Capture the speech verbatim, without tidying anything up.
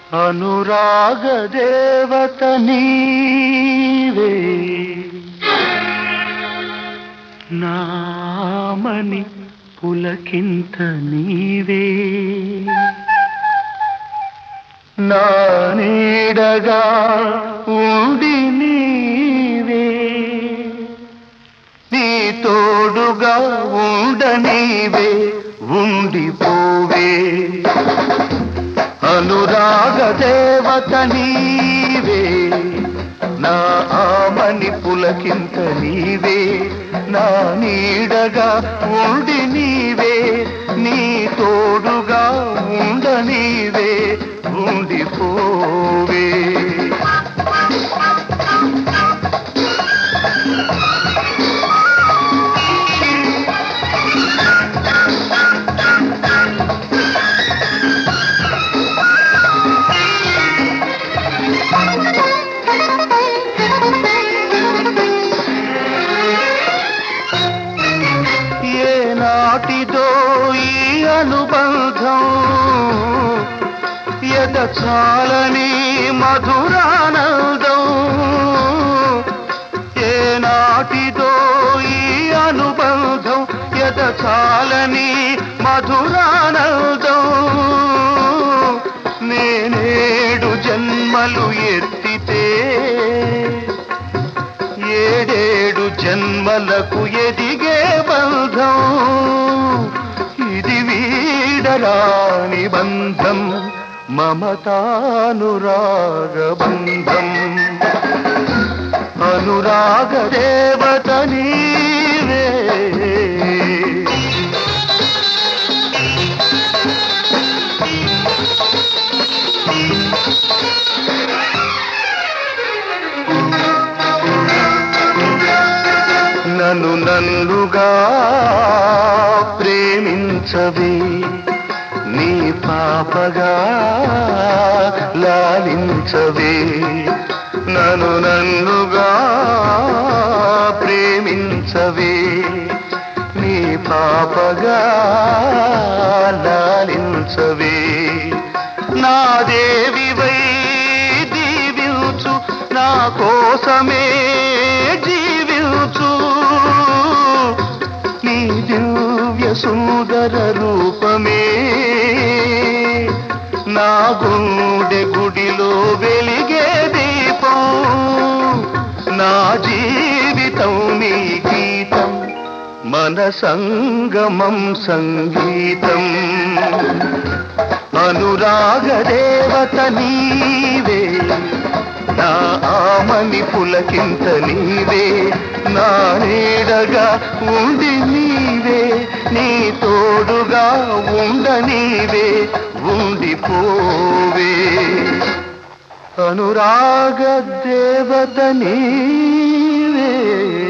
అనురాగ దేవత నీవే నామని పులకింత నీవే నా నీడగా ఉండి నీవే నీ తోడుగా ఉండనీవే ఉండిపోవే అనురాగ దేవత నీవే నా ఆమని పులకింత నీవే నా నీడగా ఉండి నీవే నీ తోడుగా ఉండనీవే ఉండిపోవే నాటిదో ఈ అనుబంధం ఎద చాలని మధురానందం ఏ నాటిదో ఈ అనుబంధం ఎద చాలని మధురానందం నేనేడు జన్మలు ఎత్తితే ఏడేడు జన్మలకు ఎదిగే బంధం ఇది వీడరాని బంధం మమతానురాగ బంధం అనురాగ దేవత నీవే నన్ను నన్నుగా ప్రేమించవే నీ పాపగా లాలించవే నన్ను నన్నుగా ప్రేమించవే నీ పాపగా లాలించవే నా దేవివై దీవించు నా కోసమే జీవించు నీ దివ్య సుందర రూపమే నా గుండె గుడిలో వెలిగే దీపం నా జీవితం నీ గీతం మన సంగమం సంగీతం అనురాగ దేవత నీవే నా ఆమని పులకింత నీవే నా నీడగా ఉండి నీవే నీ తోడుగా ఉండనీవే ఉండిపోవే అనురాగ దేవత నీవే